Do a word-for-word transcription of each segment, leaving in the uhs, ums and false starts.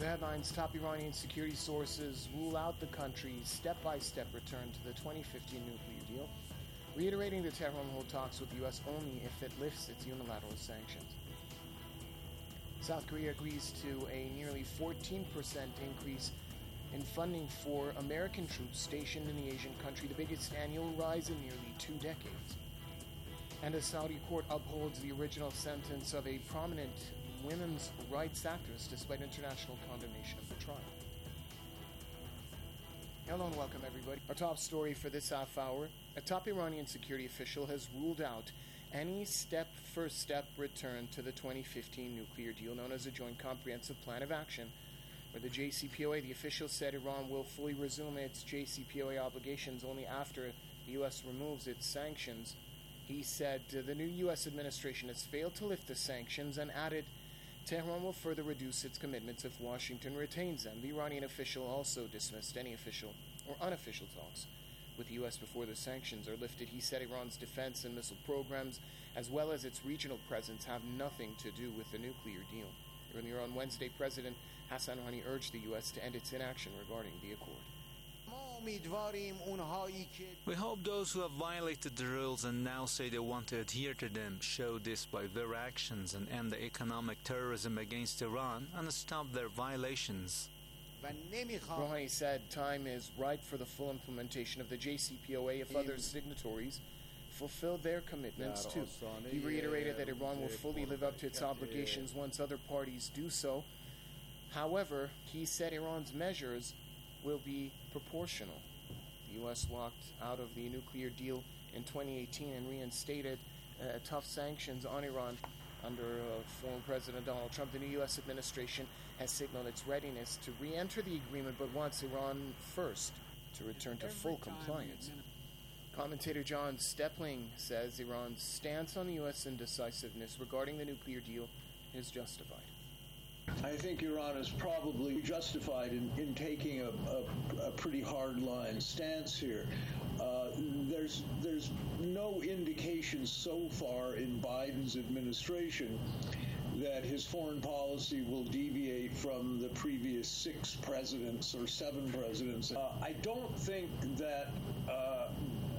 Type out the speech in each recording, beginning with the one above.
The headlines: top Iranian security sources rule out the country's step-by-step return to the twenty fifteen nuclear deal, reiterating that Tehran will hold talks with the U S only if it lifts its unilateral sanctions. South Korea agrees to a nearly fourteen percent increase in funding for American troops stationed in the Asian country, the biggest annual rise in nearly two decades. And a Saudi court upholds the original sentence of a prominent women's rights activist despite international condemnation of the trial. Hello and welcome, everybody. Our top story for this half hour: a top Iranian security official has ruled out any step-for-step return to the twenty fifteen nuclear deal known as a Joint Comprehensive Plan of Action, where the J C P O A, the official said Iran will fully resume its J C P O A obligations only after the U S removes its sanctions. He said the new U S administration has failed to lift the sanctions and added Tehran will further reduce its commitments if Washington retains them. The Iranian official also dismissed any official or unofficial talks with the U S before the sanctions are lifted. He said Iran's defense and missile programs, as well as its regional presence, have nothing to do with the nuclear deal. Earlier on Wednesday, President Hassan Rouhani urged the U S to end its inaction regarding the accord. We hope those who have violated the rules and now say they want to adhere to them show this by their actions and end the economic terrorism against Iran and stop their violations. Rouhani said time is ripe for the full implementation of the J C P O A if other signatories fulfill their commitments too. He reiterated that Iran will fully live up to its obligations once other parties do so. However, he said Iran's measures will be proportional. The U S walked out of the nuclear deal in twenty eighteen and reinstated uh, tough sanctions on Iran under uh, former President Donald Trump. The new U S administration has signaled its readiness to re-enter the agreement, but wants Iran first to return to full compliance. Commentator John Stepling says Iran's stance on the U S indecisiveness regarding the nuclear deal is justified. I think Iran is probably justified in, in taking a, a, a pretty hard-line stance here. Uh, there's there's no indication so far in Biden's administration that his foreign policy will deviate from the previous six presidents or seven presidents. Uh, I don't think that uh,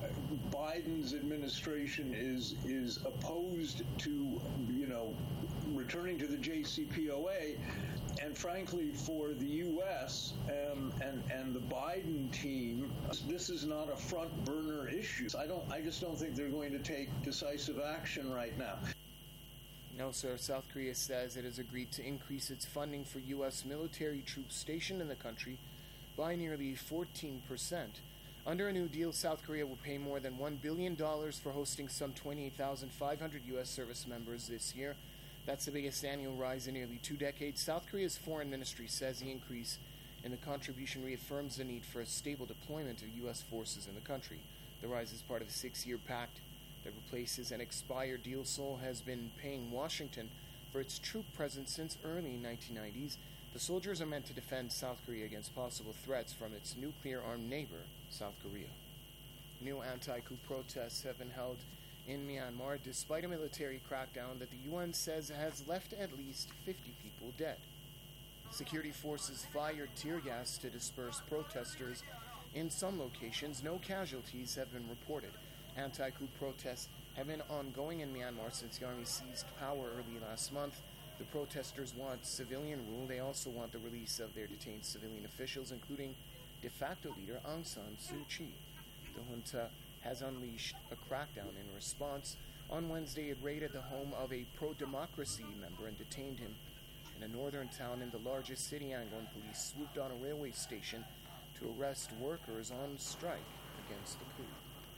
Biden's administration is is opposed to, you know, returning to the J C P O A, and frankly, for the U S um, and and the Biden team, this is not a front burner issue. I don't. I just don't think they're going to take decisive action right now. No, sir. South Korea says it has agreed to increase its funding for U S military troops stationed in the country by nearly fourteen percent. Under a new deal, South Korea will pay more than one billion dollars for hosting some twenty-eight thousand five hundred U S service members this year. That's the biggest annual rise in nearly two decades. South Korea's foreign ministry says the increase in the contribution reaffirms the need for a stable deployment of U S forces in the country. The rise is part of a six-year pact that replaces an expired deal. Seoul has been paying Washington for its troop presence since early nineteen nineties. The soldiers are meant to defend South Korea against possible threats from its nuclear-armed neighbor, South Korea. New anti-coup protests have been held in Myanmar despite a military crackdown that the U N says has left at least fifty people dead. Security forces fired tear gas to disperse protesters. In some locations, no casualties have been reported. Anti-coup protests have been ongoing in Myanmar since the army seized power early last month. The protesters want civilian rule. They also want the release of their detained civilian officials, including de facto leader Aung San Suu Kyi. The junta has unleashed a crackdown in response. On Wednesday, it raided the home of a pro-democracy member and detained him in a northern town in the largest city. Yangon police swooped on a railway station to arrest workers on strike against the coup.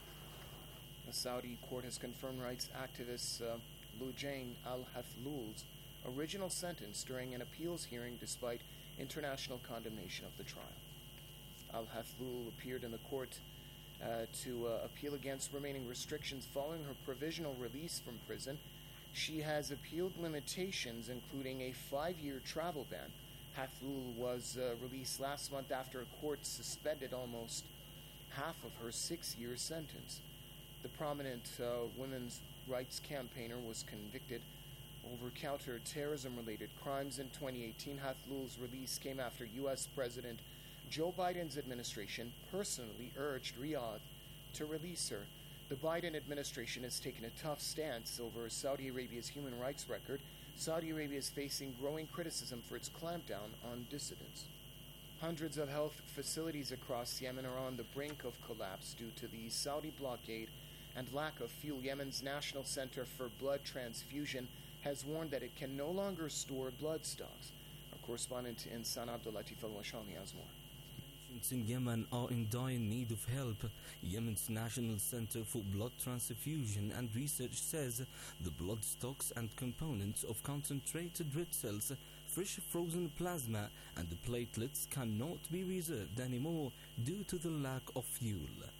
A Saudi court has confirmed rights activist uh, Loujain al-Hathlul's original sentence during an appeals hearing despite international condemnation of the trial. Al-Hathlul appeared in the court uh, to uh, appeal against remaining restrictions following her provisional release from prison. She has appealed limitations, including a five-year travel ban. Hathlul was uh, released last month after a court suspended almost half of her six-year sentence. The prominent uh, women's rights campaigner was convicted over counter-terrorism-related crimes in twenty eighteen. Hathloul's release came after U S President Joe Biden's administration personally urged Riyadh to release her. The Biden administration has taken a tough stance over Saudi Arabia's human rights record. Saudi Arabia is facing growing criticism for its clampdown on dissidents. Hundreds of health facilities across Yemen are on the brink of collapse due to the Saudi blockade and lack of fuel. Yemen's National Center for Blood Transfusion has warned that it can no longer store blood stocks. Our correspondent in Sana'a, Abdul Latif Al-Washami, has more. Patients in Yemen are in dire need of help. Yemen's National Center for Blood Transfusion and Research says the blood stocks and components of concentrated red cells, fresh frozen plasma and the platelets cannot be reserved anymore due to the lack of fuel.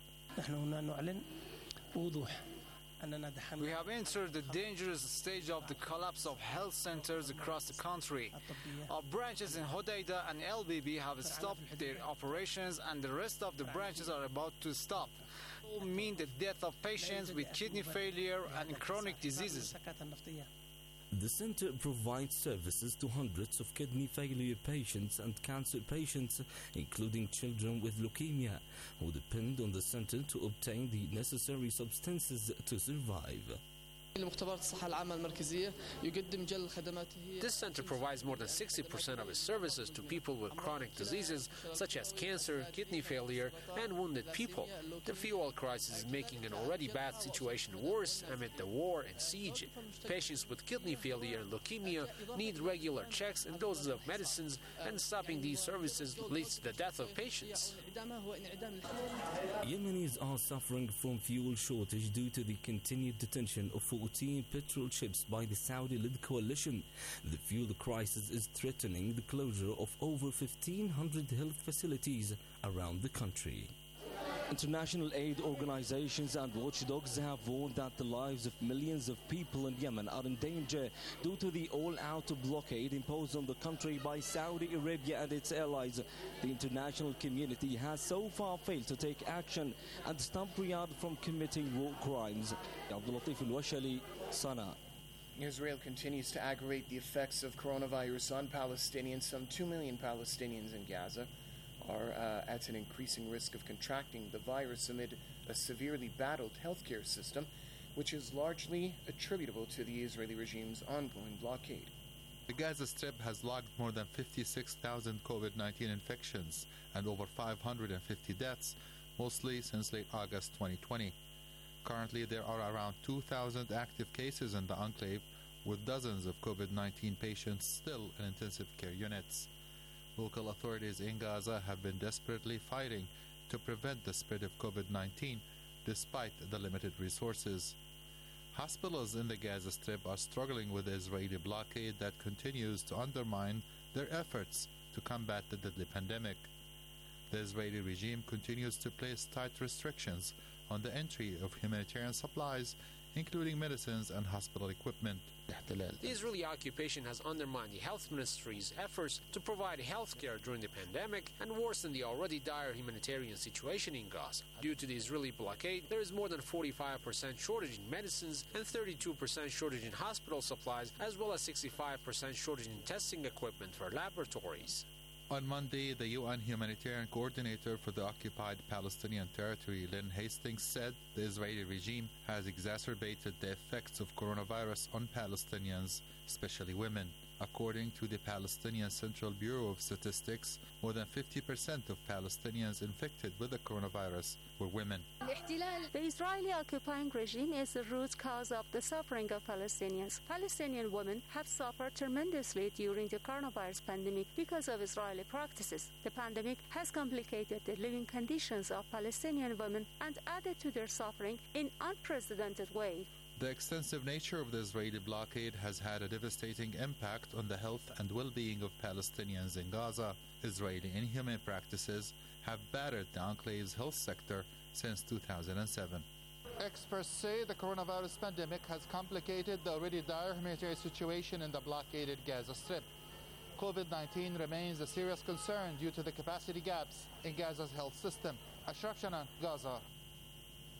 We have entered the dangerous stage of the collapse of health centers across the country. Our branches in Hodeidah and L B B have stopped their operations and the rest of the branches are about to stop. It will mean the death of patients with kidney failure and chronic diseases. The center provides services to hundreds of kidney failure patients and cancer patients, including children with leukemia, who depend on the center to obtain the necessary substances to survive. This center provides more than sixty percent of its services to people with chronic diseases such as cancer, kidney failure, and wounded people. The fuel crisis is making an already bad situation worse amid the war and siege. Patients with kidney failure and leukemia need regular checks and doses of medicines, and stopping these services leads to the death of patients. Yemenis are suffering from fuel shortage due to the continued detention of fourteen petrol ships by the Saudi-led coalition. The fuel crisis is threatening the closure of over fifteen hundred health facilities around the country. International aid organizations and watchdogs have warned that the lives of millions of people in Yemen are in danger due to the all-out blockade imposed on the country by Saudi Arabia and its allies. The international community has so far failed to take action and stop Riyadh from committing war crimes. Abdul Latif Al-Washali, Sana'a. Israel continues to aggravate the effects of coronavirus on Palestinians. Some two million Palestinians in Gaza are uh, at an increasing risk of contracting the virus amid a severely battled healthcare system, which is largely attributable to the Israeli regime's ongoing blockade. The Gaza Strip has logged more than fifty-six thousand COVID nineteen infections and over five hundred fifty deaths, mostly since late August twenty twenty. Currently, there are around two thousand active cases in the enclave, with dozens of COVID nineteen patients still in intensive care units. Local authorities in Gaza have been desperately fighting to prevent the spread of COVID nineteen despite the limited resources. Hospitals in the Gaza Strip are struggling with the Israeli blockade that continues to undermine their efforts to combat the deadly pandemic. The Israeli regime continues to place tight restrictions on the entry of humanitarian supplies, including medicines and hospital equipment. The Israeli occupation has undermined the health ministry's efforts to provide health care during the pandemic and worsened the already dire humanitarian situation in Gaza. Due to the Israeli blockade, there is more than forty-five percent shortage in medicines and thirty-two percent shortage in hospital supplies, as well as sixty-five percent shortage in testing equipment for laboratories. On Monday, the U N humanitarian coordinator for the occupied Palestinian territory, Lynn Hastings, said the Israeli regime has exacerbated the effects of coronavirus on Palestinians, especially women. According to the Palestinian Central Bureau of Statistics, more than fifty percent of Palestinians infected with the coronavirus were women. The Israeli occupying regime is the root cause of the suffering of Palestinians. Palestinian women have suffered tremendously during the coronavirus pandemic because of Israeli practices. The pandemic has complicated the living conditions of Palestinian women and added to their suffering in unprecedented way. The extensive nature of the Israeli blockade has had a devastating impact on the health and well-being of Palestinians in Gaza. Israeli inhumane practices have battered the enclave's health sector since two thousand seven. Experts say the coronavirus pandemic has complicated the already dire humanitarian situation in the blockaded Gaza Strip. COVID nineteen remains a serious concern due to the capacity gaps in Gaza's health system. Ashraf Shanan, Gaza.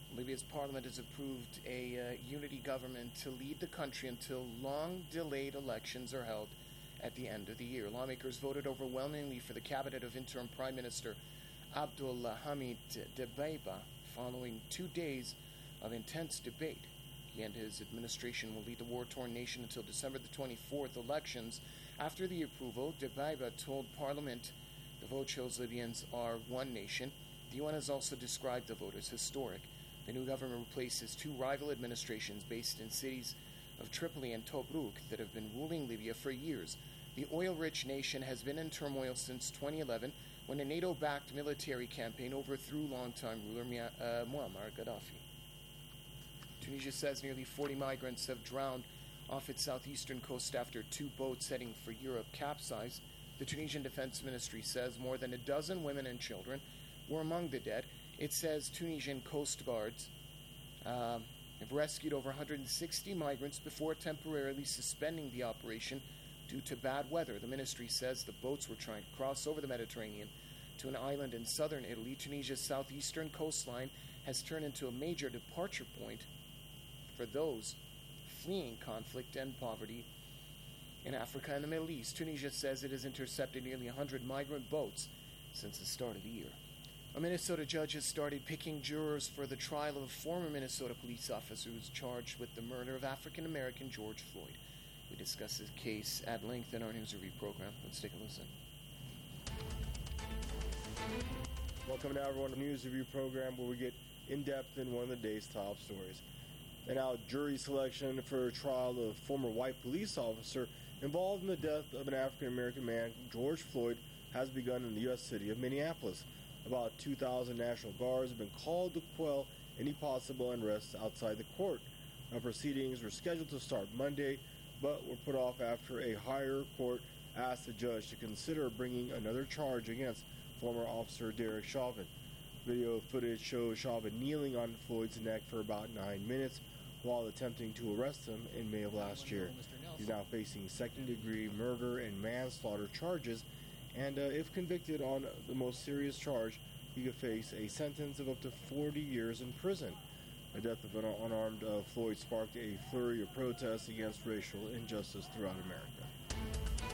Libya's parliament has approved a uh, unity government to lead the country until long-delayed elections are held at the end of the year. Lawmakers voted overwhelmingly for the cabinet of interim Prime Minister Abdul Hamid Dbeibah following two days of intense debate. He and his administration will lead the war-torn nation until December the twenty-fourth elections. After the approval, Dbeibah told Parliament the vote shows Libyans are one nation. The U N has also described the vote as historic. The new government replaces two rival administrations based in cities of Tripoli and Tobruk that have been ruling Libya for years. The oil-rich nation has been in turmoil since twenty eleven, when a NATO-backed military campaign overthrew longtime ruler uh, Muammar Gaddafi. Tunisia says nearly forty migrants have drowned off its southeastern coast after two boats heading for Europe capsized. The Tunisian Defense Ministry says more than a dozen women and children were among the dead. It says Tunisian coast guards uh, have rescued over one hundred sixty migrants before temporarily suspending the operation due to bad weather. The ministry says the boats were trying to cross over the Mediterranean to an island in southern Italy. Tunisia's southeastern coastline has turned into a major departure point for those fleeing conflict and poverty in Africa and the Middle East. Tunisia says it has intercepted nearly one hundred migrant boats since the start of the year. A Minnesota judge has started picking jurors for the trial of a former Minnesota police officer who was charged with the murder of African-American George Floyd. We discuss this case at length in our News Review program. Let's take a listen. Welcome now, everyone, to the News Review program, where we get in-depth in one of the day's top stories. And now, jury selection for a trial of a former white police officer involved in the death of an African-American man, George Floyd, has begun in the U S city of Minneapolis. About two thousand National Guards have been called to quell any possible unrest outside the court. Now, proceedings were scheduled to start Monday, but were put off after a higher court asked the judge to consider bringing another charge against former officer Derek Chauvin. Video footage shows Chauvin kneeling on Floyd's neck for about nine minutes while attempting to arrest him in May of last year. He's now facing second-degree murder and manslaughter charges, and uh, if convicted on the most serious charge, he could face a sentence of up to forty years in prison. The death of an unarmed uh, Floyd sparked a flurry of protests against racial injustice throughout America.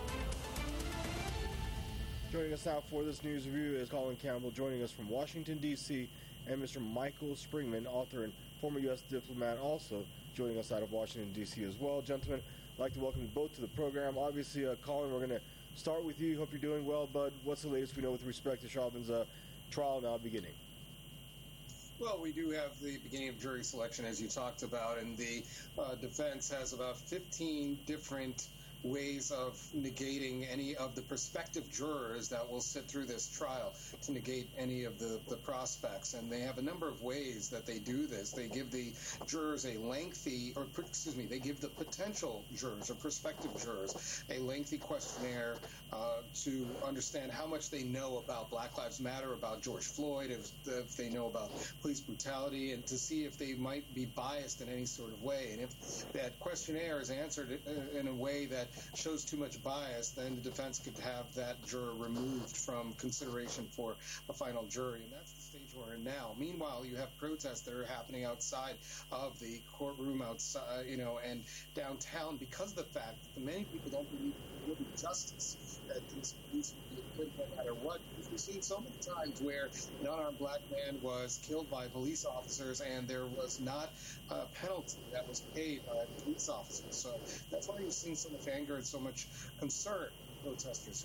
Joining us now for this news review is Colin Campbell, joining us from Washington, D C, and Mister Michael Springman, author and former U S diplomat, also joining us out of Washington, D C as well. Gentlemen, I'd like to welcome you both to the program. Obviously, uh, Colin, we're going to start with you. Hope you're doing well, bud. What's the latest we know with respect to Chauvin's uh, trial now beginning? Well, we do have the beginning of jury selection, as you talked about, and the uh, defense has about fifteen different ways of negating any of the prospective jurors that will sit through this trial to negate any of the, the prospects. And they have a number of ways that they do this. They give the jurors a lengthy, or excuse me, they give the potential jurors or prospective jurors a lengthy questionnaire uh, to understand how much they know about Black Lives Matter, about George Floyd, if, if they know about police brutality, and to see if they might be biased in any sort of way. And if that questionnaire is answered in a way that shows too much bias, then the defense could have that juror removed from consideration for a final jury. And that's the stage we're in now. Meanwhile, you have protests that are happening outside of the courtroom, outside, you know, and downtown, because of the fact that many people don't believe in justice, that these police will be good no matter what. Because we've seen so many times where an unarmed black man was killed by police officers and there was not a penalty that was paid by police officers. So that's why you've seen so much anger and so much concern from protesters.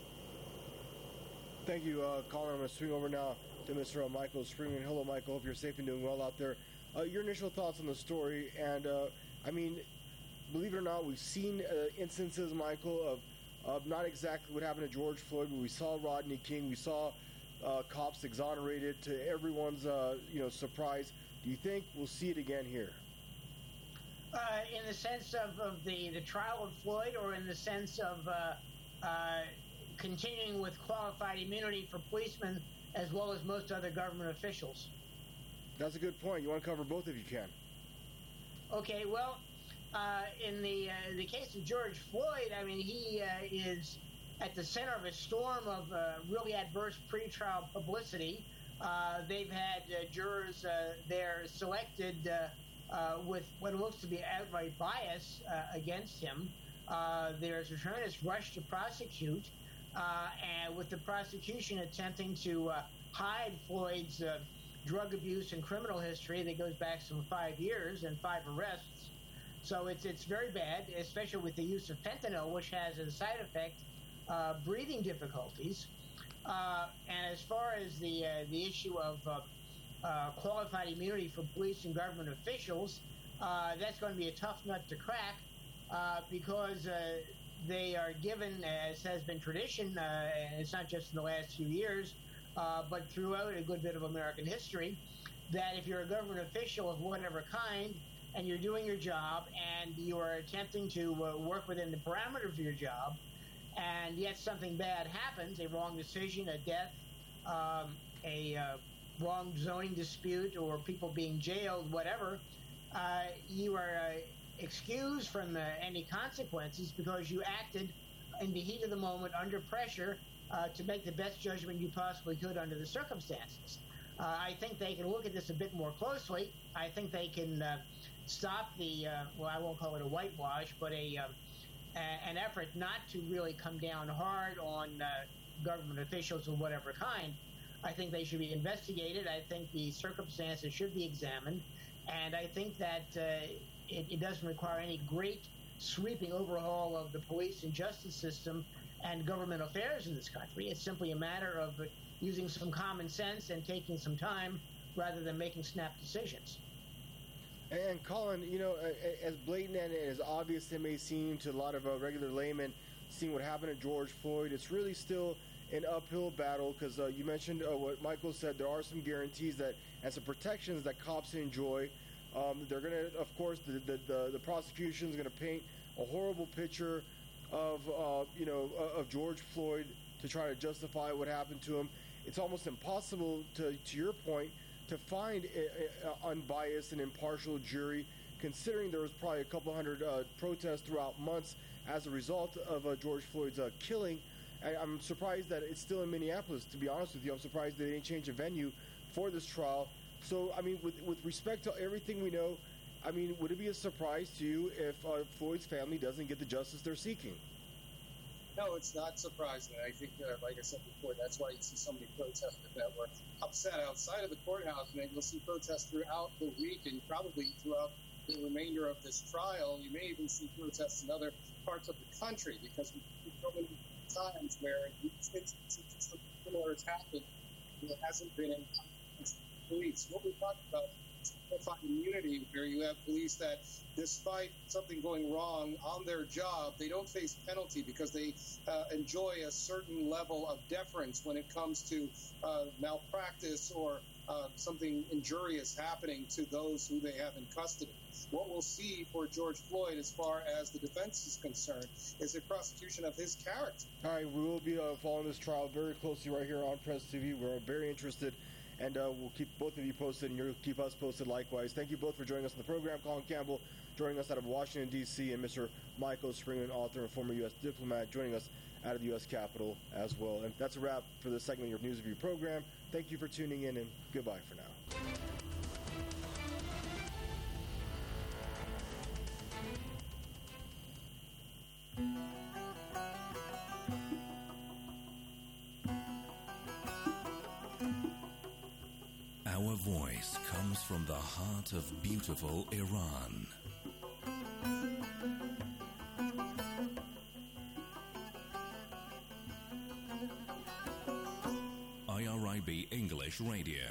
Thank you, uh, Colin. I'm going to swing over now to Mister Michael Springman. Hello, Michael. Hope you're safe and doing well out there. Uh, your initial thoughts on the story, and uh, I mean, believe it or not, we've seen uh, instances, Michael, of of not exactly what happened to George Floyd, but we saw Rodney King, we saw uh, cops exonerated to everyone's uh, you know surprise. Do you think we'll see it again here? Uh, in the sense of, of the, the trial of Floyd, or in the sense of uh, uh, continuing with qualified immunity for policemen as well as most other government officials? That's a good point. You want to cover both if you can. Okay, well, uh, in the uh, the case of George Floyd, I mean, he uh, is at the center of a storm of uh, really adverse pretrial publicity. Uh, they've had uh, jurors uh, there selected uh, uh, with what looks to be outright bias uh, against him. Uh, there's a tremendous rush to prosecute, uh, and with the prosecution attempting to uh, hide Floyd's uh, drug abuse and criminal history that goes back some five years and five arrests. So it's it's very bad, especially with the use of fentanyl, which has as a side effect uh, breathing difficulties. Uh, and as far as the uh, the issue of uh, uh, qualified immunity for police and government officials, uh, that's going to be a tough nut to crack uh, because uh, they are given, as has been tradition, uh, and it's not just in the last few years, uh, but throughout a good bit of American history, that if you're a government official of whatever kind and you're doing your job and you are attempting to uh, work within the parameters of your job, and yet something bad happens, a wrong decision, a death, um, a uh, wrong zoning dispute, or people being jailed, whatever, uh, you are uh, excused from uh, any consequences because you acted in the heat of the moment under pressure uh, to make the best judgment you possibly could under the circumstances. Uh, I think they can look at this a bit more closely. I think they can uh, stop the, uh, well, I won't call it a whitewash, but a... Uh, an effort not to really come down hard on uh, government officials of whatever kind. I think they should be investigated. I think the circumstances should be examined. And I think that uh, it, it doesn't require any great sweeping overhaul of the police and justice system and government affairs in this country. It's simply a matter of using some common sense and taking some time rather than making snap decisions. And Colin, you know, as blatant and as obvious it may seem to a lot of uh, regular laymen seeing what happened to George Floyd, it's really still an uphill battle because uh, you mentioned uh, what Michael said. There are some guarantees that and some protections that cops enjoy. Um, they're going to, of course, the the, the, the prosecution is going to paint a horrible picture of, uh, you know, of George Floyd to try to justify what happened to him. It's almost impossible, to to your point, to find an unbiased and impartial jury, considering there was probably a couple hundred uh, protests throughout months as a result of uh, George Floyd's uh, killing. And I'm surprised that it's still in Minneapolis, to be honest with you. I'm surprised they didn't change a venue for this trial. So, I mean, with, with respect to everything we know, I mean, would it be a surprise to you if uh, Floyd's family doesn't get the justice they're seeking? No, it's not surprising. I think, uh, like I said before, that's why you see so many protesters that were upset outside of the courthouse. And you'll see protests throughout the week and probably throughout the remainder of this trial. You may even see protests in other parts of the country because we see so many times where instances similar has happened and there hasn't been any police. What we're talking about is qualified immunity, where you have police that, despite something going wrong on their job, they don't face penalty because they uh, enjoy a certain level of deference when it comes to uh, malpractice or uh, something injurious happening to those who they have in custody. What we'll see for George Floyd, as far as the defense is concerned, is a prosecution of his character. All right, we will be uh, following this trial very closely right here on Press T V. We're very interested, and uh, we'll keep both of you posted, and you'll keep us posted likewise. Thank you both for joining us on the program. Colin Campbell joining us out of Washington, D C, and Mister Michael Springman, author and former U S diplomat, joining us out of the U S Capitol as well. And that's a wrap for this segment of your News Review program. Thank you for tuning in, and goodbye for now. Our voice comes from the heart of beautiful Iran. I R I B English Radio.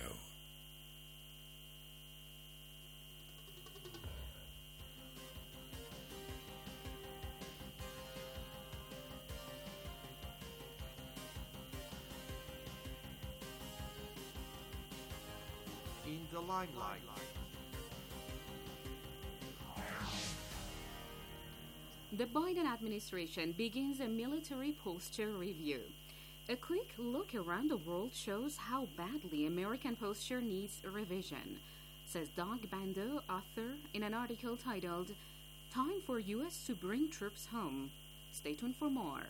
In the limelight. The Biden administration begins a military posture review. A quick look around the world shows how badly American posture needs revision, says Doug Bando, author, in an article titled Time for U S to Bring Troops Home. Stay tuned for more.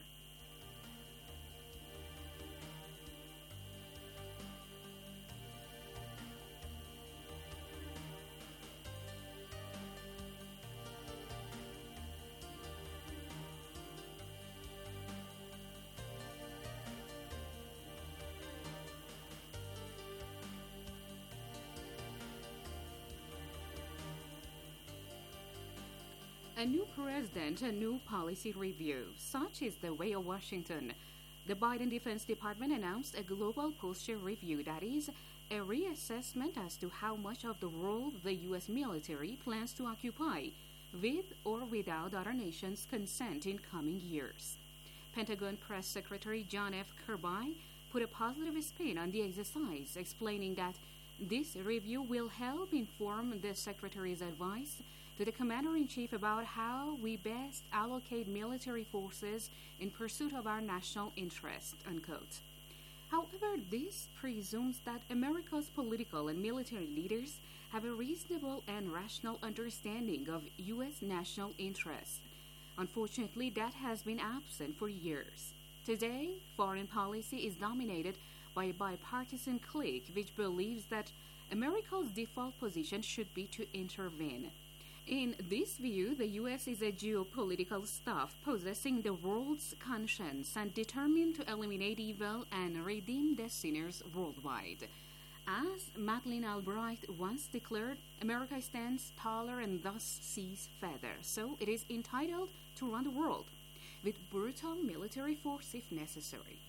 A new president, a new policy review. Such is the way of Washington. The Biden Defense Department announced a global posture review, that is, a reassessment as to how much of the world the U S military plans to occupy, with or without other nations' consent in coming years. Pentagon Press Secretary John F. Kirby put a positive spin on the exercise, explaining that this review will help inform the Secretary's advice to the Commander-in-Chief about how we best allocate military forces in pursuit of our national interest, unquote. However, this presumes that America's political and military leaders have a reasonable and rational understanding of U S national interests. Unfortunately, that has been absent for years. Today, foreign policy is dominated by a bipartisan clique which believes that America's default position should be to intervene. In this view, the U S is a geopolitical staff possessing the world's conscience and determined to eliminate evil and redeem the sinners worldwide. As Madeleine Albright once declared, America stands taller and thus sees feather, so it is entitled to run the world, with brutal military force if necessary.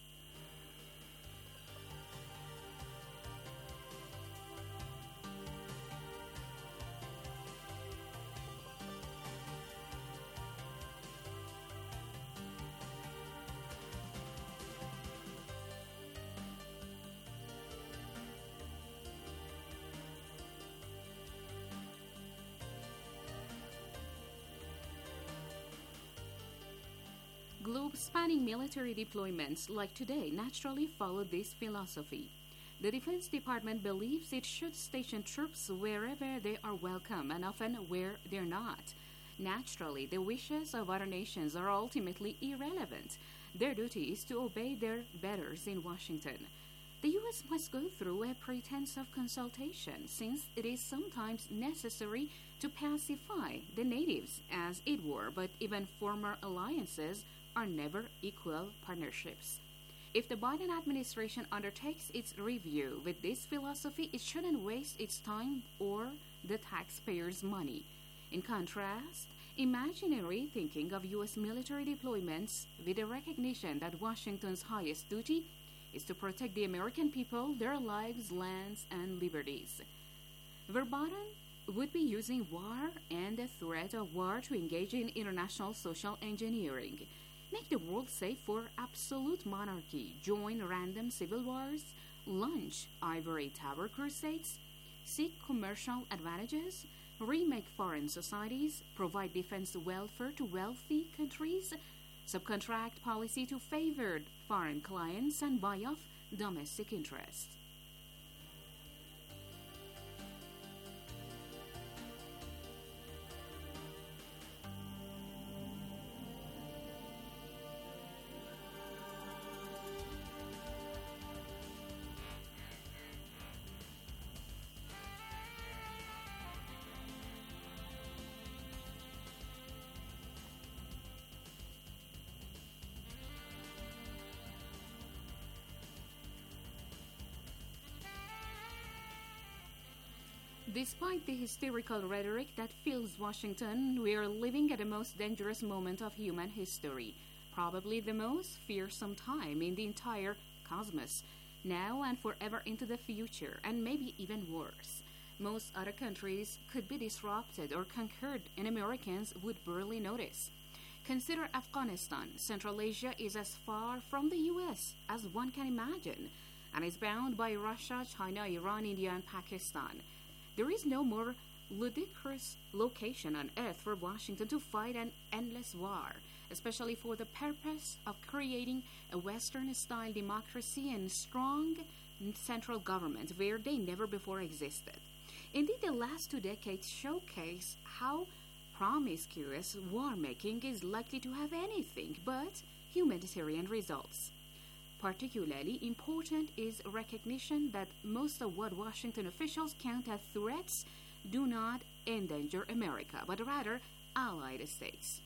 Globe-spanning military deployments like today naturally follow this philosophy. The Defense Department believes it should station troops wherever they are welcome and often where they're not. Naturally, the wishes of other nations are ultimately irrelevant. Their duty is to obey their betters in Washington. The U S must go through a pretense of consultation, since it is sometimes necessary to pacify the natives, as it were, but even former alliances are never equal partnerships. If the Biden administration undertakes its review with this philosophy, it shouldn't waste its time or the taxpayers' money. In contrast, imagine a rethinking of U S military deployments with the recognition that Washington's highest duty is to protect the American people, their lives, lands, and liberties. Verbatim would be using war and the threat of war to engage in international social engineering. Make the world safe for absolute monarchy, join random civil wars, launch ivory tower crusades, seek commercial advantages, remake foreign societies, provide defense welfare to wealthy countries, subcontract policy to favored foreign clients, and buy off domestic interests. Despite the hysterical rhetoric that fills Washington, we are living at the most dangerous moment of human history, probably the most fearsome time in the entire cosmos, now and forever into the future, and maybe even worse. Most other countries could be disrupted or conquered, and Americans would barely notice. Consider Afghanistan. Central Asia is as far from the U S as one can imagine, and is bound by Russia, China, Iran, India, and Pakistan. There is no more ludicrous location on earth for Washington to fight an endless war, especially for the purpose of creating a Western-style democracy and strong central government where they never before existed. Indeed, the last two decades showcase how promiscuous war-making is likely to have anything but humanitarian results. Particularly important is recognition that most of what Washington officials count as threats do not endanger America, but rather allied states.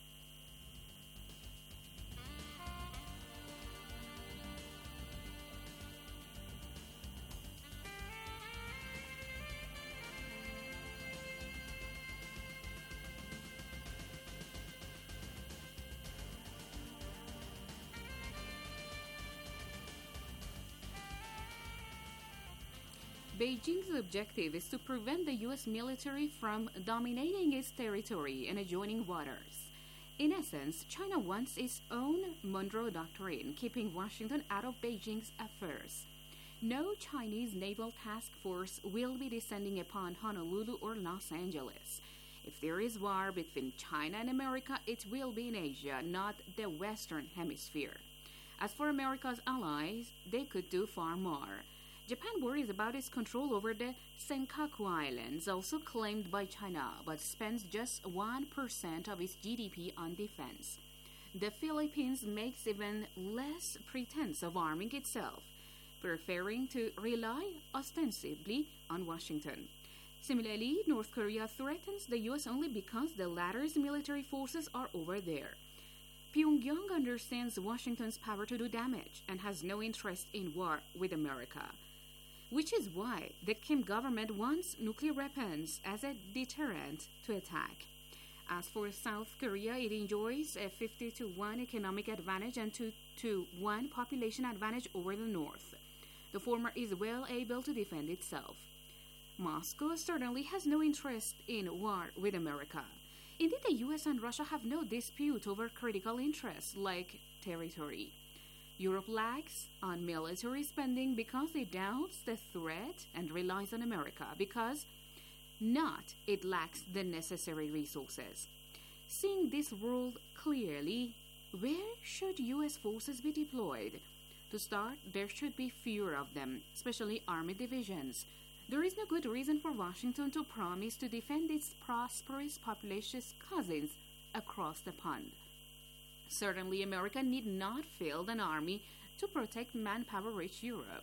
Beijing's objective is to prevent the U S military from dominating its territory and adjoining waters. In essence, China wants its own Monroe Doctrine, keeping Washington out of Beijing's affairs. No Chinese naval task force will be descending upon Honolulu or Los Angeles. If there is war between China and America, it will be in Asia, not the Western Hemisphere. As for America's allies, they could do far more. Japan worries about its control over the Senkaku Islands, also claimed by China, but spends just one percent of its G D P on defense. The Philippines makes even less pretense of arming itself, preferring to rely ostensibly on Washington. Similarly, North Korea threatens the U S only because the latter's military forces are over there. Pyongyang understands Washington's power to do damage and has no interest in war with America, which is why the Kim government wants nuclear weapons as a deterrent to attack. As for South Korea, it enjoys a fifty to one economic advantage and two to one population advantage over the North. The former is well able to defend itself. Moscow certainly has no interest in war with America. Indeed, the U S and Russia have no dispute over critical interests like territory. Europe lags on military spending because it doubts the threat and relies on America because not it lacks the necessary resources. Seeing this world clearly, where should U S forces be deployed? To start, there should be fewer of them, especially army divisions. There is no good reason for Washington to promise to defend its prosperous populous cousins across the pond. Certainly, America need not field an army to protect manpower-rich Europe.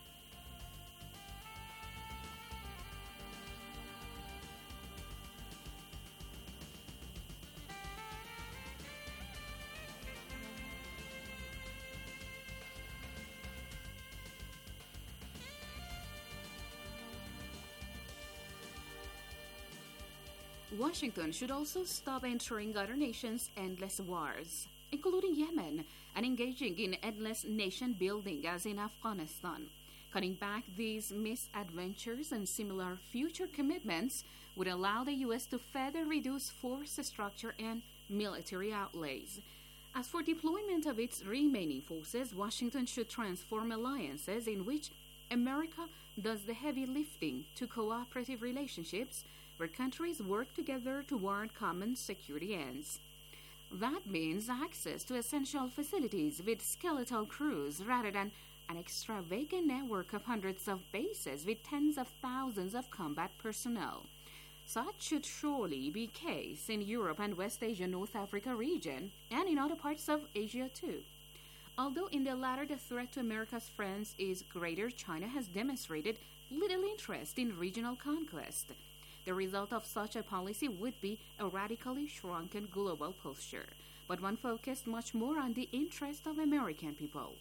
Washington should also stop entering other nations' endless wars, including Yemen, and engaging in endless nation-building as in Afghanistan. Cutting back these misadventures and similar future commitments would allow the U S to further reduce force structure and military outlays. As for deployment of its remaining forces, Washington should transform alliances in which America does the heavy lifting to cooperative relationships where countries work together toward common security ends. That means access to essential facilities with skeletal crews rather than an extravagant network of hundreds of bases with tens of thousands of combat personnel. Such should surely be the case in Europe and West Asia North Africa region and in other parts of Asia too. Although in the latter the threat to America's friends is greater, China has demonstrated little interest in regional conquest. The result of such a policy would be a radically shrunken global posture, but one focused much more on the interest of American people.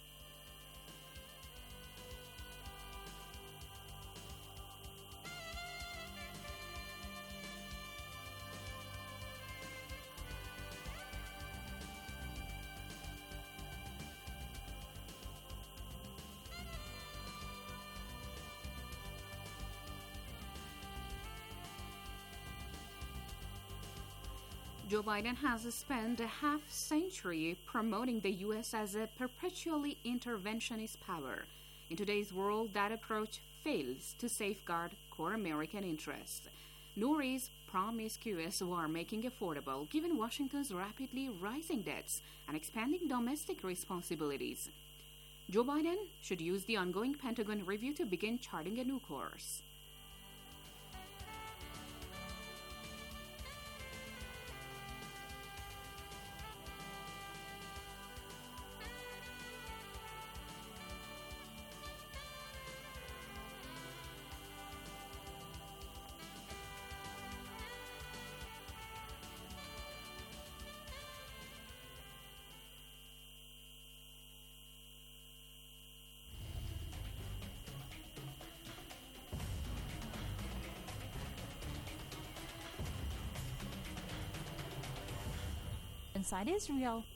Joe Biden has spent a half century promoting the U S as a perpetually interventionist power. In today's world, that approach fails to safeguard core American interests, nor is promiscuous war-making affordable given Washington's rapidly rising debts and expanding domestic responsibilities. Joe Biden should use the ongoing Pentagon review to begin charting a new course. Inside Israel.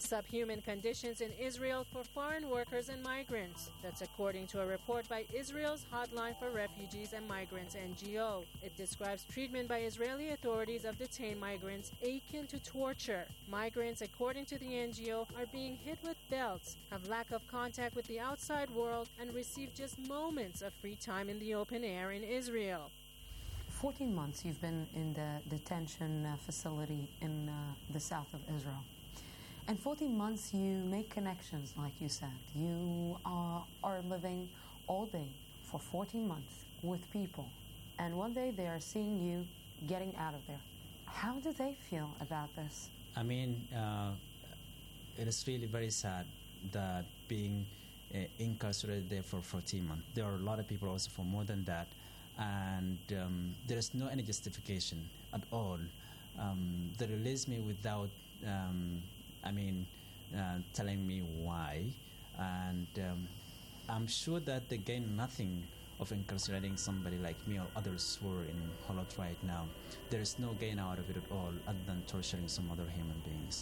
subhuman conditions in Israel for foreign workers and migrants. That's according to a report by Israel's Hotline for Refugees and Migrants N G O. It describes treatment by Israeli authorities of detained migrants akin to torture. Migrants, according to the N G O, are being hit with belts, have lack of contact with the outside world, and receive just moments of free time in the open air in Israel. fourteen months you've been in the detention uh, facility in uh, the south of Israel. And fourteen months you make connections, like you said. You are, are living all day for fourteen months with people. And one day they are seeing you getting out of there. How do they feel about this? I mean, uh, it is really very sad that being uh, incarcerated there for fourteen months. There are a lot of people also for more than that. And um, there is no any justification at all. Um, they released me without, um, I mean, uh, telling me why. And um, I'm sure that they gain nothing of incarcerating somebody like me or others who are in Holot right now. There is no gain out of it at all other than torturing some other human beings.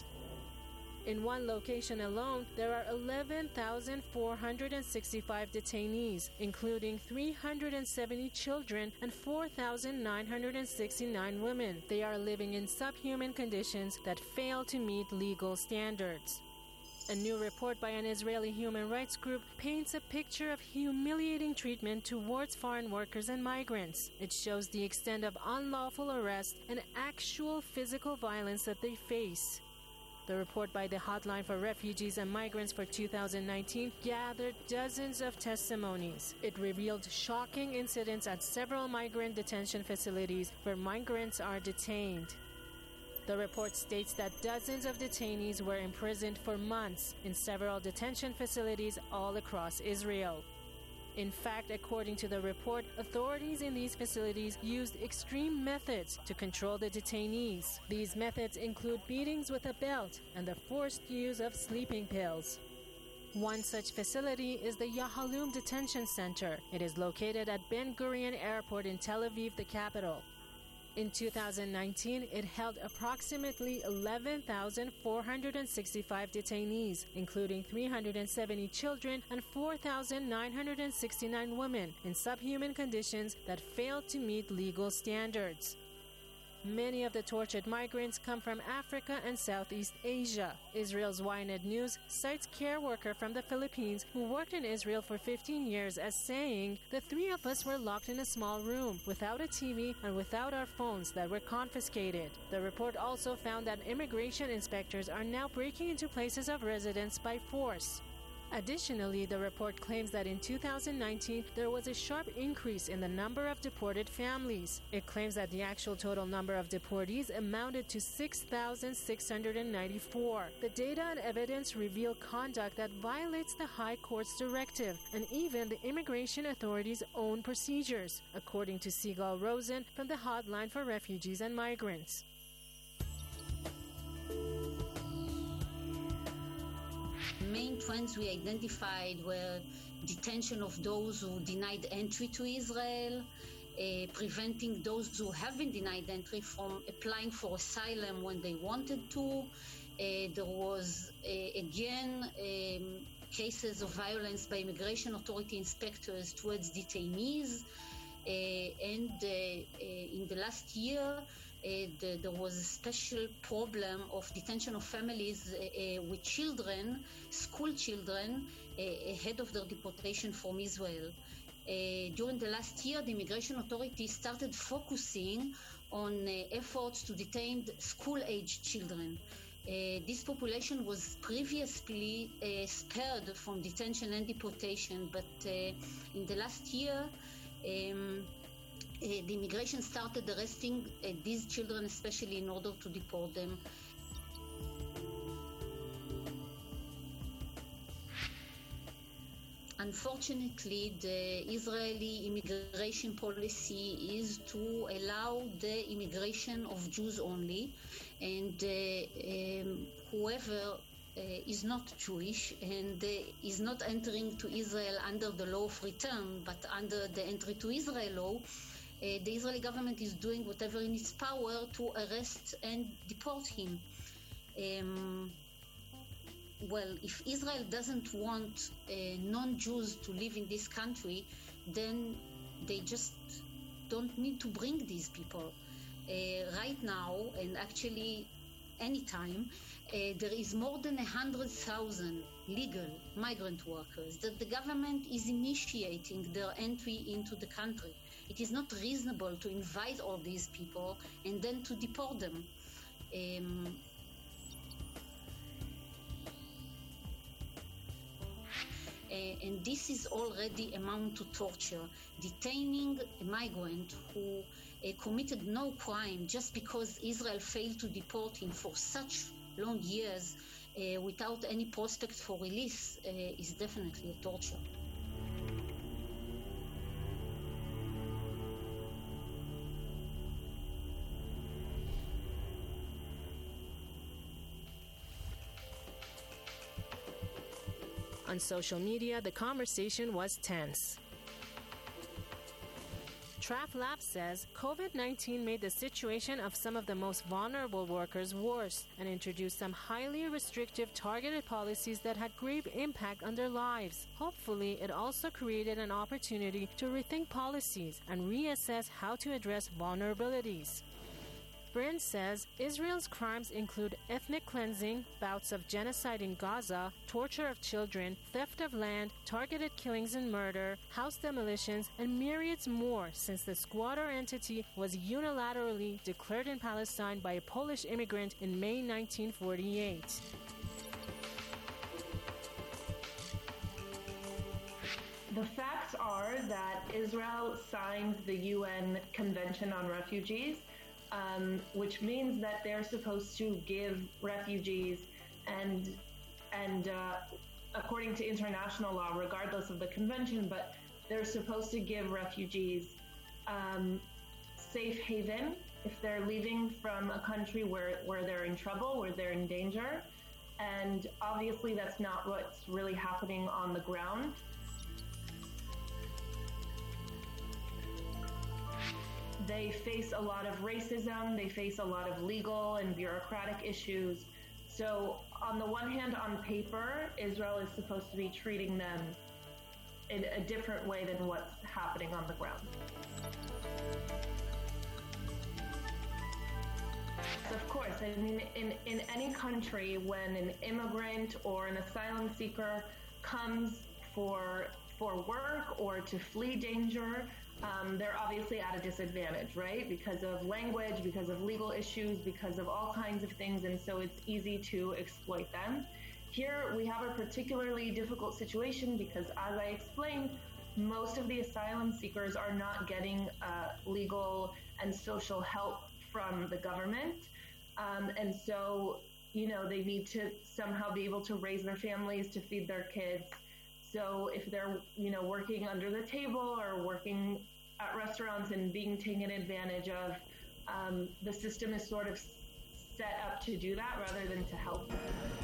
In one location alone, there are eleven thousand four hundred sixty-five detainees, including three hundred seventy children and four thousand nine hundred sixty-nine women. They are living in subhuman conditions that fail to meet legal standards. A new report by an Israeli human rights group paints a picture of humiliating treatment towards foreign workers and migrants. It shows the extent of unlawful arrest and actual physical violence that they face. The report by the Hotline for Refugees and Migrants for two thousand nineteen gathered dozens of testimonies. It revealed shocking incidents at several migrant detention facilities where migrants are detained. The report states that dozens of detainees were imprisoned for months in several detention facilities all across Israel. In fact, according to the report, authorities in these facilities used extreme methods to control the detainees. These methods include beatings with a belt and the forced use of sleeping pills. One such facility is the Yahalom Detention Center. It is located at Ben Gurion Airport in Tel Aviv, the capital. In two thousand nineteen, it held approximately eleven thousand four hundred sixty-five detainees, including three hundred seventy children and four thousand nine hundred sixty-nine women in subhuman conditions that failed to meet legal standards. Many of the tortured migrants come from Africa and Southeast Asia. Israel's Ynet News cites care worker from the Philippines who worked in Israel for fifteen years as saying, "The three of us were locked in a small room without a T V and without our phones that were confiscated." The report also found that immigration inspectors are now breaking into places of residence by force. Additionally, the report claims that in two thousand nineteen, there was a sharp increase in the number of deported families. It claims that the actual total number of deportees amounted to six thousand six hundred ninety-four. The data and evidence reveal conduct that violates the High Court's directive and even the immigration authorities' own procedures, according to Sigal Rosen from the Hotline for Refugees and Migrants. Main trends we identified were detention of those who denied entry to Israel, uh, preventing those who have been denied entry from applying for asylum when they wanted to. Uh, there was, uh, again, um, cases of violence by immigration authority inspectors towards detainees. Uh, and uh, uh, in the last year, Uh, the, there was a special problem of detention of families uh, uh, with children, school children, uh, ahead of their deportation from Israel. Uh, during the last year, the immigration authorities started focusing on uh, efforts to detain school-aged children. Uh, this population was previously uh, spared from detention and deportation, but uh, in the last year, um, Uh, the immigration started arresting uh, these children, especially in order to deport them. Unfortunately, the Israeli immigration policy is to allow the immigration of Jews only, and uh, um, whoever Uh, is not Jewish and uh, is not entering to Israel under the law of return, but under the entry to Israel law, uh, the Israeli government is doing whatever in its power to arrest and deport him. Um, well, if Israel doesn't want uh, non-Jews to live in this country, then they just don't need to bring these people. Uh, right now, and actually anytime, uh, there is more than one hundred thousand legal migrant workers that the government is initiating their entry into the country. It is not reasonable to invite all these people and then to deport them. Um, Uh, and this is already amount to torture. Detaining a migrant who uh, committed no crime just because Israel failed to deport him for such long years uh, without any prospect for release uh, is definitely a torture. On social media, the conversation was tense. TrafLab says COVID nineteen made the situation of some of the most vulnerable workers worse and introduced some highly restrictive targeted policies that had grave impact on their lives. Hopefully, it also created an opportunity to rethink policies and reassess how to address vulnerabilities. Brin says Israel's crimes include ethnic cleansing, bouts of genocide in Gaza, torture of children, theft of land, targeted killings and murder, house demolitions, and myriads more since the squatter entity was unilaterally declared in Palestine by a Polish immigrant in May nineteen forty-eight. The facts are that Israel signed the U N Convention on Refugees, Um, which means that they're supposed to give refugees and and uh, according to international law, regardless of the convention, but they're supposed to give refugees um, safe haven if they're leaving from a country where, where they're in trouble, where they're in danger. And obviously that's not what's really happening on the ground. They face a lot of racism, they face a lot of legal and bureaucratic issues. So on the one hand, on paper, Israel is supposed to be treating them in a different way than what's happening on the ground. Of course, I mean, in, in any country, when an immigrant or an asylum seeker comes for, for work or to flee danger, Um, they're obviously at a disadvantage, right? Because of language, because of legal issues, because of all kinds of things, and so it's easy to exploit them. Here we have a particularly difficult situation because, as I explained, most of the asylum seekers are not getting uh, legal and social help from the government. Um, and so, you know, they need to somehow be able to raise their families, to feed their kids. So if they're, you know, working under the table or working at restaurants and being taken advantage of, um, the system is sort of set up to do that rather than to help them.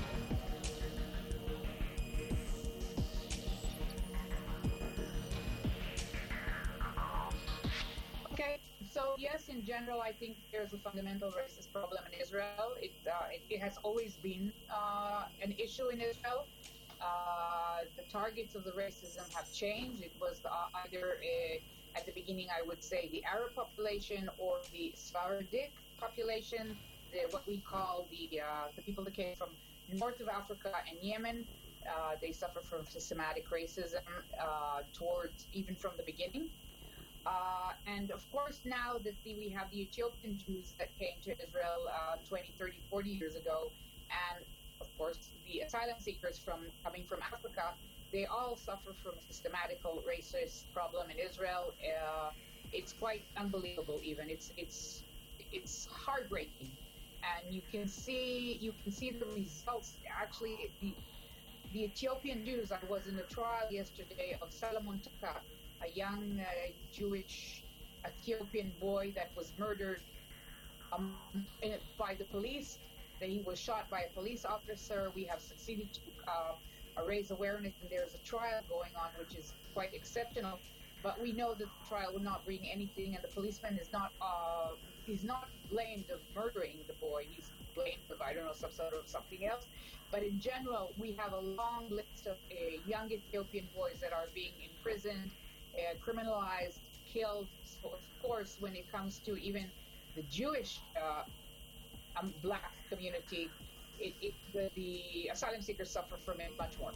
Okay, so yes, in general, I think there's a fundamental racist problem in Israel. It, uh, it, it has always been uh, an issue in Israel. Uh, the targets of the racism have changed. It was uh, either a, at the beginning, I would say, the Arab population or the Sephardic population, the, what we call the uh, the people that came from north of Africa and Yemen. Uh, they suffer from systematic racism uh, towards even from the beginning. Uh, and of course, now that the, we have the Ethiopian Jews that came to Israel uh, twenty, thirty, forty years ago, and of course, the asylum seekers from coming from Africa, they all suffer from a systematical racist problem in Israel. Uh, it's quite unbelievable. Even it's it's it's heartbreaking, and you can see you can see the results. Actually, the the Ethiopian Jews. I was in a trial yesterday of Salomon Taka, a young uh, Jewish Ethiopian boy that was murdered um, by the police. He was shot by a police officer. We have succeeded to uh, raise awareness, and there's a trial going on, which is quite exceptional. But we know that the trial will not bring anything, and the policeman is not uh, he's not blamed of murdering the boy. He's blamed of, I don't know, some sort of something else. But in general, we have a long list of uh, young Ethiopian boys that are being imprisoned, uh, criminalized, killed. So of course, when it comes to even the Jewish uh, um, black community, it, it, the, the asylum seekers suffer from it much more.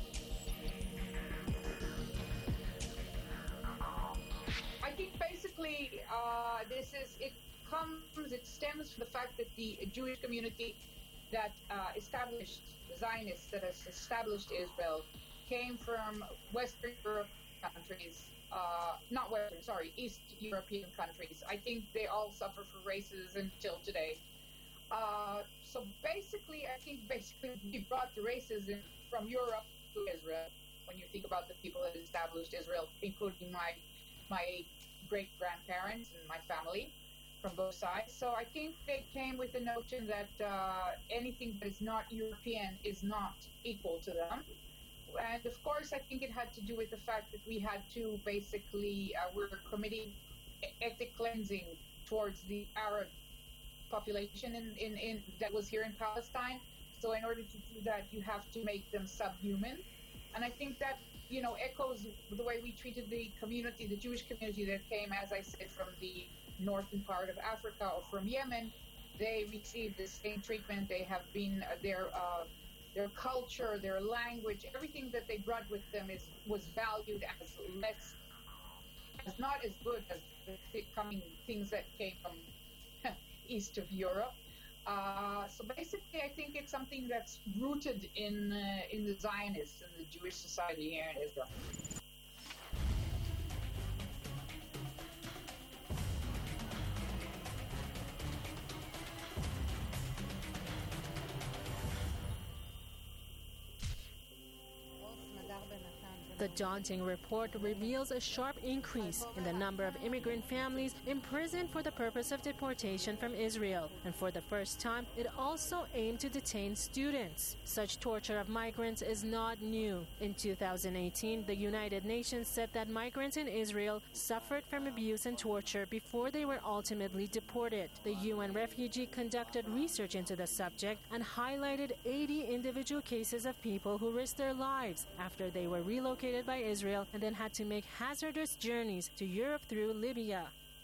I think basically uh, this is, it comes, it stems from the fact that the Jewish community that uh, established, the Zionists that has established Israel came from Western Europe countries, uh, not Western, sorry, East European countries. I think they all suffer from racism until today. Uh, so basically, I think basically we brought the racism from Europe to Israel. When you think about the people that established Israel, including my my great-grandparents and my family from both sides. So I think they came with the notion that uh, anything that is not European is not equal to them. And of course, I think it had to do with the fact that we had to basically, uh, we were committing ethnic cleansing towards the Arab population in, in, in that was here in Palestine. So in order to do that, you have to make them subhuman. And I think that, you know, echoes the way we treated the community, the Jewish community that came, as I said, from the northern part of Africa or from Yemen. They received the same treatment. They have been, uh, their uh, their culture, their language, everything that they brought with them is was valued as less, as not as good as the coming things that came from east of Europe. Uh, so basically, I think it's something that's rooted in uh, in the Zionists and the Jewish society here in Israel. The daunting report reveals a sharp increase in the number of immigrant families imprisoned for the purpose of deportation from Israel. And for the first time, it also aimed to detain students. Such torture of migrants is not new. In two thousand eighteen, the United Nations said that migrants in Israel suffered from abuse and torture before they were ultimately deported. The U N Refugee conducted research into the subject and highlighted eighty individual cases of people who risked their lives after they were relocated by Israel and then had to make hazardous journeys to Europe through Libya.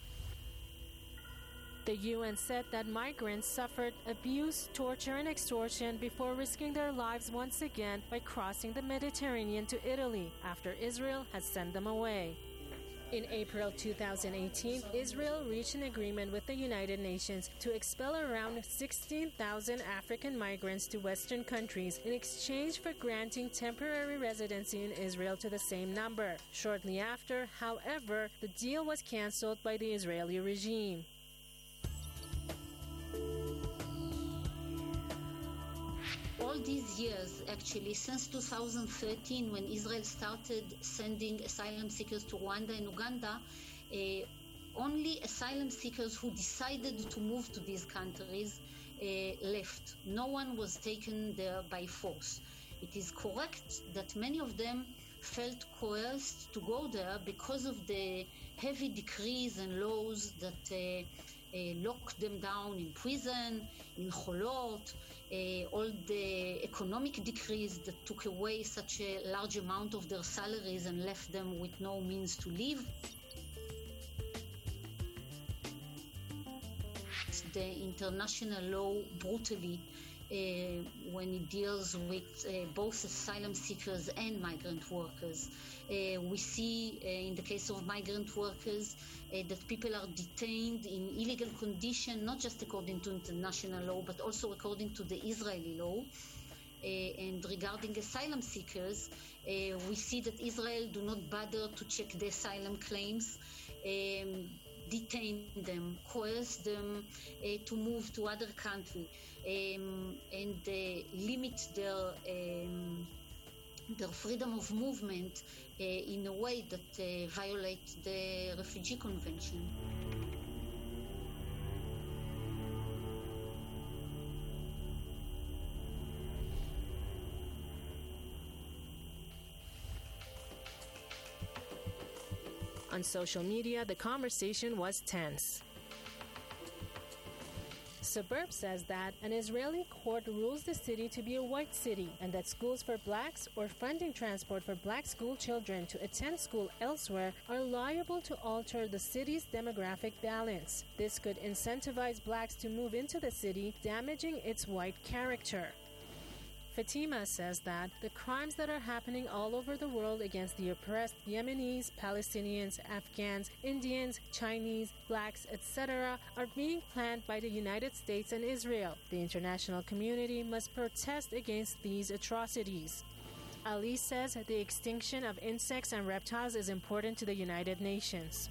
The U N said that migrants suffered abuse, torture, and extortion before risking their lives once again by crossing the Mediterranean to Italy after Israel had sent them away. In April two thousand eighteen, Israel reached an agreement with the United Nations to expel around sixteen thousand African migrants to Western countries in exchange for granting temporary residency in Israel to the same number. Shortly after, however, the deal was canceled by the Israeli regime. All these years, actually, since two thousand thirteen, when Israel started sending asylum seekers to Rwanda and Uganda, uh, only asylum seekers who decided to move to these countries uh, left. No one was taken there by force. It is correct that many of them felt coerced to go there because of the heavy decrees and laws that uh, uh, locked them down in prison, in Cholot, Uh, all the economic decrees that took away such a large amount of their salaries and left them with no means to live. The international law brutally uh, when it deals with uh, both asylum seekers and migrant workers. Uh, we see uh, in the case of migrant workers uh, that people are detained in illegal condition, not just according to international law, but also according to the Israeli law. Uh, and regarding asylum seekers, uh, we see that Israel do not bother to check the asylum claims, um, detain them, coerce them uh, to move to other country, um, and uh, limit their um, their freedom of movement uh, in a way that uh, violates the Refugee Convention. On social media, the conversation was tense. Suburb says that an Israeli court rules the city to be a white city and that schools for blacks or funding transport for black school children to attend school elsewhere are liable to alter the city's demographic balance. This could incentivize blacks to move into the city, damaging its white character. Fatima says that the crimes that are happening all over the world against the oppressed Yemenis, Palestinians, Afghans, Indians, Chinese, blacks, et cetera are being planned by the United States and Israel. The international community must protest against these atrocities. Ali says the extinction of insects and reptiles is important to the United Nations.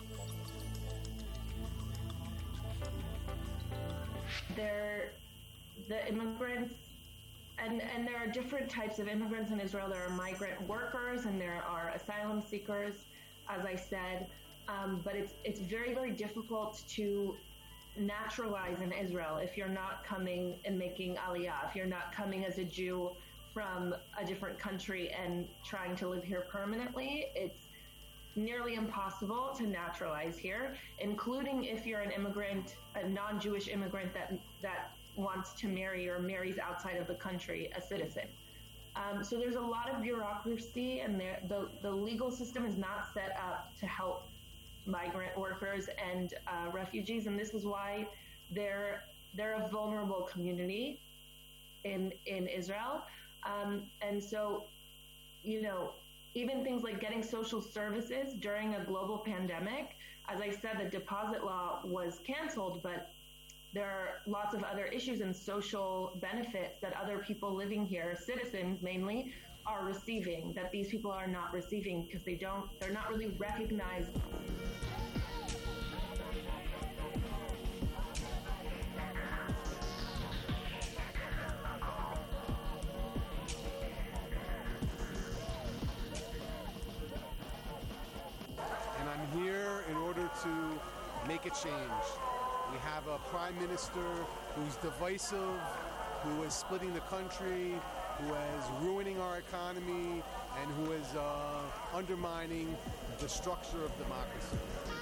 They're the immigrants. And, and there are different types of immigrants in Israel. There are migrant workers and there are asylum seekers, as I said. Um, but it's it's very, very difficult to naturalize in Israel if you're not coming and making aliyah, if you're not coming as a Jew from a different country and trying to live here permanently. It's nearly impossible to naturalize here, including if you're an immigrant, a non-Jewish immigrant that that wants to marry or marries outside of the country, a citizen. Um, so there's a lot of bureaucracy, and there, the, the legal system is not set up to help migrant workers and uh, refugees, and this is why they're they're a vulnerable community in in Israel. Um, and so, you know, even things like getting social services during a global pandemic, as I said, the deposit law was canceled, but there are lots of other issues and social benefits that other people living here, citizens mainly, are receiving, that these people are not receiving because they don't, they're not really recognized. And I'm here in order to make a change. We have a prime minister who's divisive, who is splitting the country, who is ruining our economy, and who is uh, undermining the structure of democracy.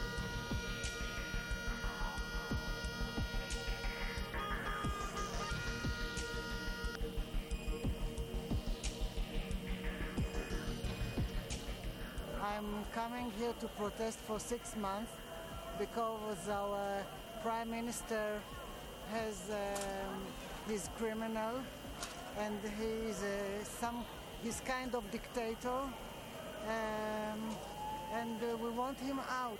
I'm coming here to protest for six months because our Prime Minister has um, he's criminal, and he's uh, some he's kind of dictator, um, and uh, we want him out.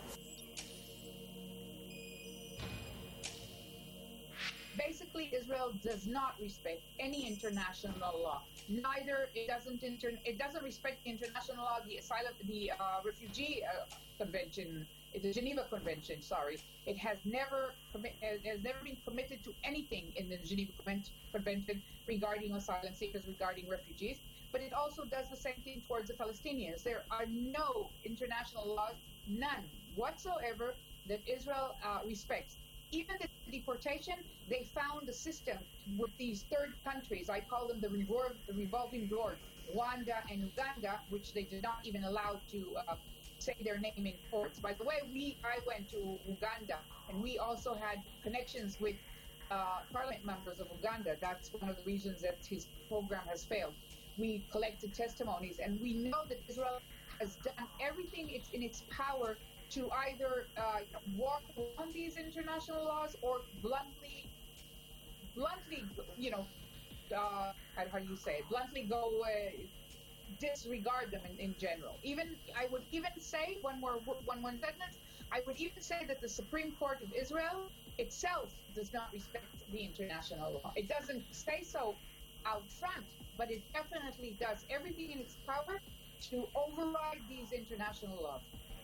Basically, Israel does not respect any international law. Neither it doesn't inter- it doesn't respect international law, the asylum, the uh, refugee uh, convention. The Geneva Convention, sorry, it has never commi- it has never been committed to anything in the Geneva Convention regarding asylum seekers, regarding refugees. But it also does the same thing towards the Palestinians. There are no international laws, none whatsoever, that Israel uh, respects. Even the deportation, they found a system with these third countries. I call them the, revol- the revolving door, Rwanda and Uganda, which they did not even allow to. Uh, say their name in courts. By the way, we I went to Uganda, and we also had connections with uh, parliament members of Uganda. That's one of the reasons that his program has failed. We collected testimonies, and we know that Israel has done everything it's in its power to either uh, walk around these international laws or bluntly, bluntly, you know, uh, how, how do you say it? Bluntly go. Uh, disregard them in, in general. Even I would even say one more one one sentence. I would even say that the Supreme Court of Israel itself does not respect the international law. It doesn't say so out front, but it definitely does everything in its power to override these international laws.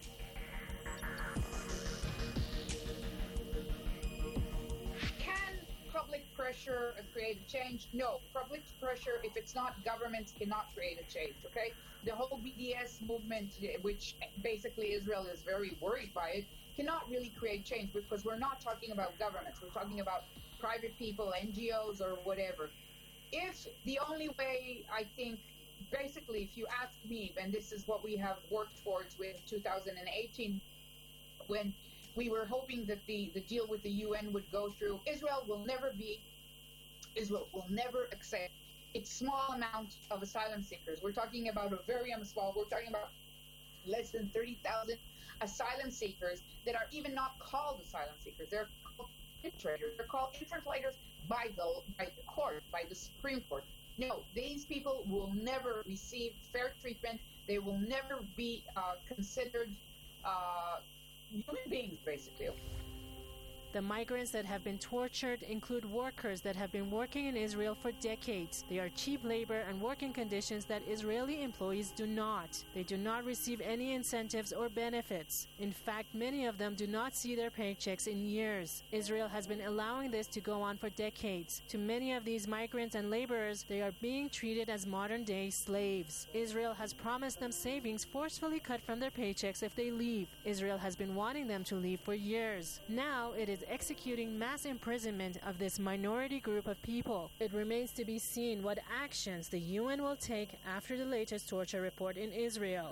Can public pressure create a change? No. Public pressure, if it's not governments, cannot create a change, okay? The whole B D S movement, which basically Israel is very worried by it, cannot really create change because we're not talking about governments. We're talking about private people, N G Os, or whatever. If the only way, I think, basically, if you ask me, and this is what we have worked towards with two thousand eighteen, when we were hoping that the, the deal with the U N would go through. Israel will never be, Israel will never accept its small amount of asylum seekers. We're talking about a very um, small, we're talking about less than thirty thousand asylum seekers that are even not called asylum seekers. They're called infiltrators. They're called infiltrators by the, by the court, by the Supreme Court. No, these people will never receive fair treatment. They will never be uh, considered uh, human beings, basically. The migrants that have been tortured include workers that have been working in Israel for decades. They are cheap labor and working conditions that Israeli employees do not. They do not receive any incentives or benefits. In fact, many of them do not see their paychecks in years. Israel has been allowing this to go on for decades. To many of these migrants and laborers, they are being treated as modern-day slaves. Israel has promised them savings forcefully cut from their paychecks if they leave. Israel has been wanting them to leave for years. Now it is executing mass imprisonment of this minority group of people. It remains to be seen what actions the U N will take after the latest torture report in Israel.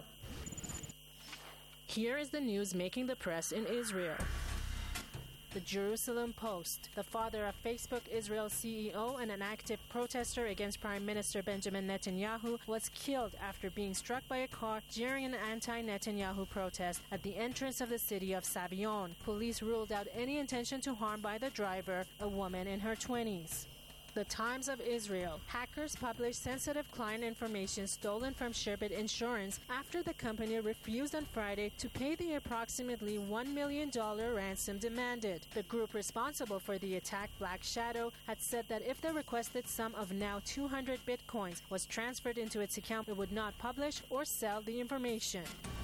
Here is the news making the press in Israel. The Jerusalem Post. The father of Facebook Israel C E O and an active protester against Prime Minister Benjamin Netanyahu was killed after being struck by a car during an anti-Netanyahu protest at the entrance of the city of Savion. Police ruled out any intention to harm by the driver, a woman in her twenties. The Times of Israel. Hackers published sensitive client information stolen from Sherbet Insurance after the company refused on Friday to pay the approximately one million dollars ransom demanded. The group responsible for the attack, Black Shadow, had said that if the requested sum of now two hundred bitcoins was transferred into its account, it would not publish or sell the information.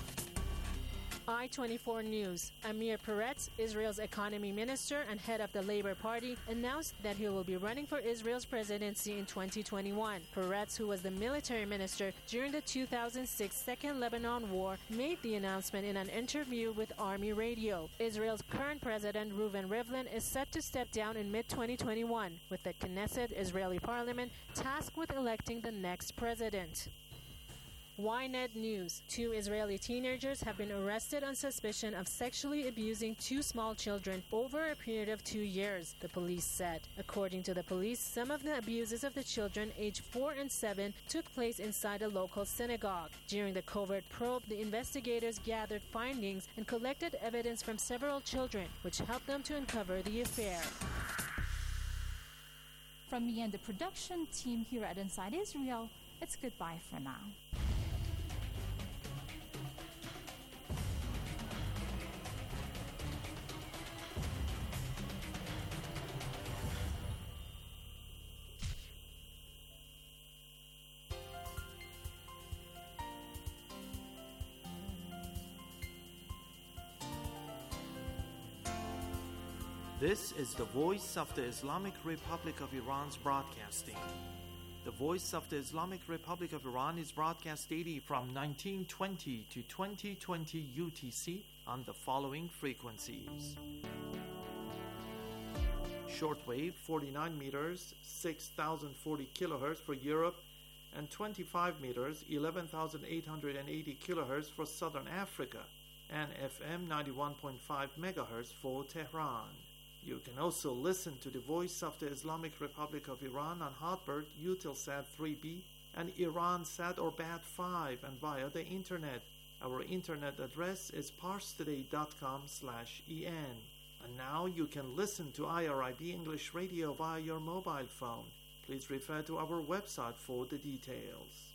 I twenty-four News. Amir Peretz, Israel's economy minister and head of the Labor Party, announced that he will be running for Israel's presidency in twenty twenty-one. Peretz, who was the military minister during the two thousand six Second Lebanon War, made the announcement in an interview with Army Radio. Israel's current president, Reuven Rivlin, is set to step down in mid twenty twenty-one, with the Knesset Israeli parliament tasked with electing the next president. Ynet News. Two Israeli teenagers have been arrested on suspicion of sexually abusing two small children over a period of two years, the police said. According to the police, some of the abuses of the children aged four and seven took place inside a local synagogue. During the covert probe, the investigators gathered findings and collected evidence from several children, which helped them to uncover the affair. From me and the production team here at Inside Israel, it's goodbye for now. This is the Voice of the Islamic Republic of Iran's broadcasting. The Voice of the Islamic Republic of Iran is broadcast daily from nineteen twenty to twenty twenty U T C on the following frequencies. Shortwave forty-nine meters, six thousand forty kilohertz for Europe, and twenty-five meters, eleven thousand eight hundred eighty kilohertz for Southern Africa, and F M ninety-one point five megahertz for Tehran. You can also listen to the Voice of the Islamic Republic of Iran on Hotbird, Eutelsat three B, and Iransat or B A T five, and via the Internet. Our Internet address is parstoday dot com slash en. And now you can listen to I R I B English Radio via your mobile phone. Please refer to our website for the details.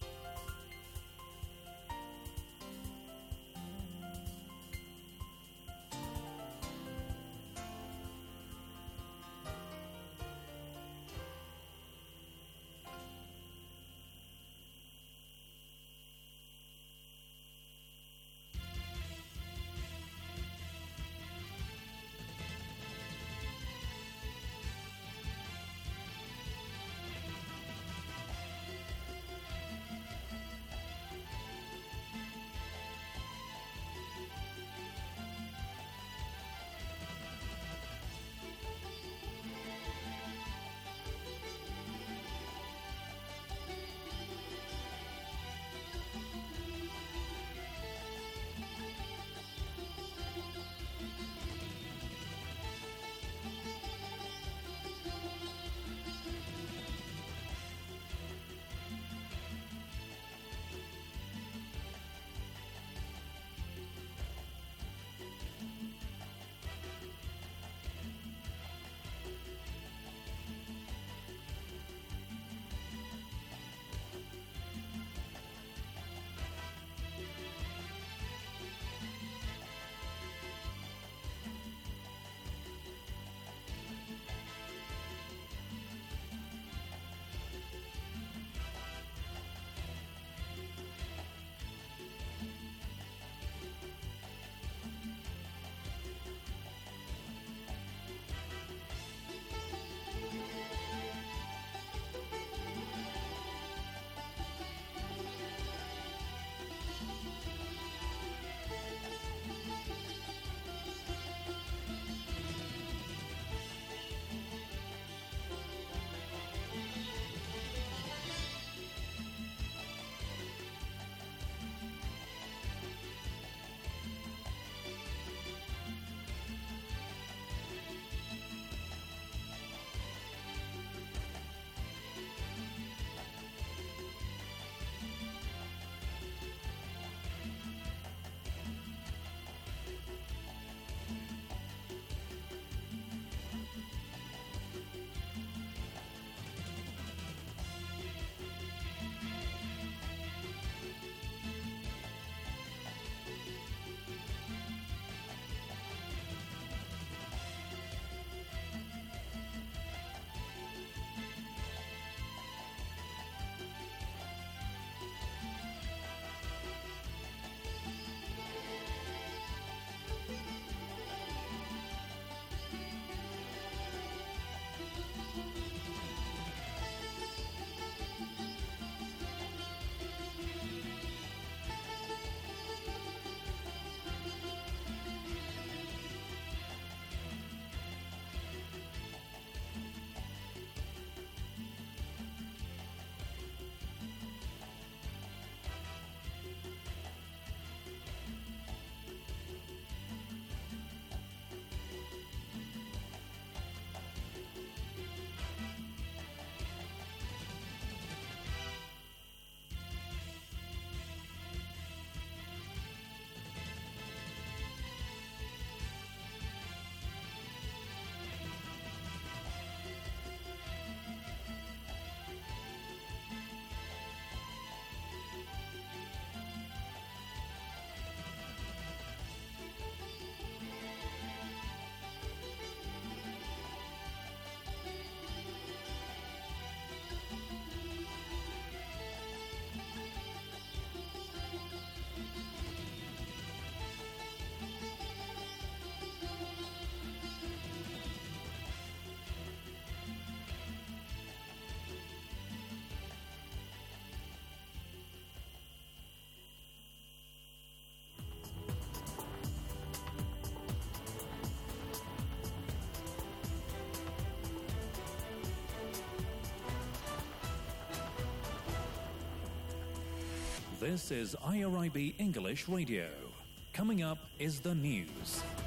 This is I R I B English Radio. Coming up is the news.